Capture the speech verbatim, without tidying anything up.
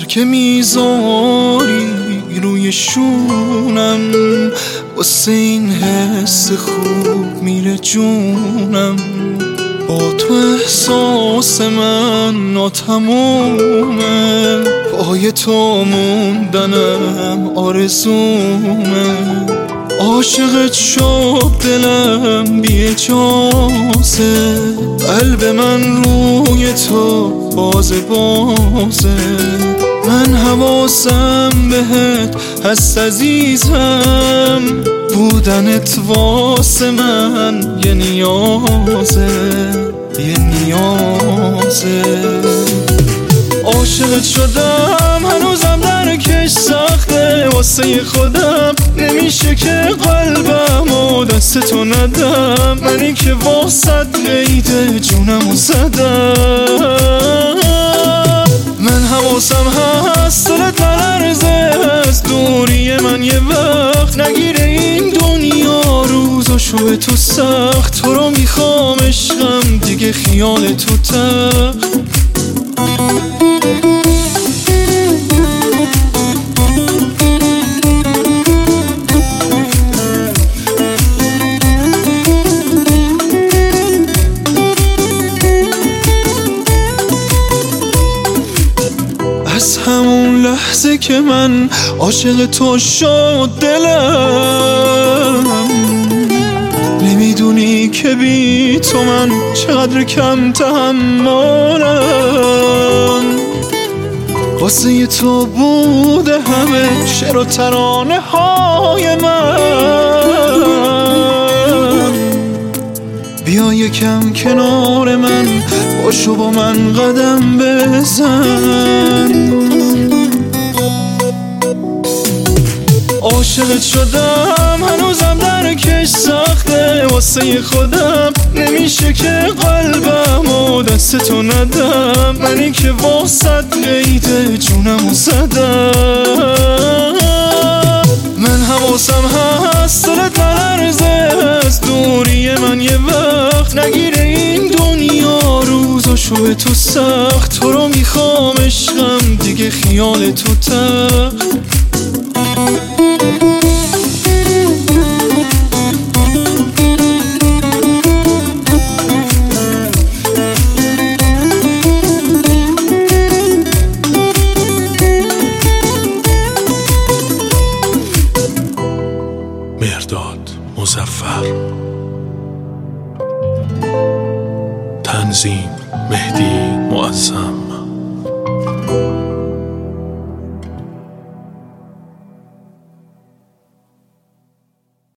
که میذاری روی شونم، واسه این حس خوب میره جونم. با تو احساس من ناتمومه، پای تو موندنم آرزومه. عاشقت شد دلم بی اجازه، قلب من روی تو باز بازه. من حواسم بهت هست عزیزم، بودنت واسه من یه نیازه، یه نیازه. عاشقت شدم هنوزم درکش سخته، واسه خودم نمیشه که قلبم و دست تو ندم. منی که واسط قید جونمو زدم. من حواسم هست دلت نلرزه از دوری من یه وقت، نگیره این دنیا روزاشو به تو سخت. تو رو میخوام عشقم دیگه خیال تو تخت. از همون لحظه که من عاشق تو شد دلم، نمیدونی که بی تو من چقدر کم تحملم. واسه تو بوده همه شعر و ترانه های من. بیا یکم کنار من باشو، با من قدم بزن. عاشقت شدم هنوزم درکش سخته، واسه خودم نمیشه که قلبم و دست تو ندم. منی که واسط قید جونمو زدم. من حواسم هست دلت نلرزه از دوری من یه وقت، نگیره این دنیا روزاشو به تو سخت. تو رو میخوام عشقم دیگه خیال تو تخت. مهرداد مظفر، تنظیم مهدی معظم.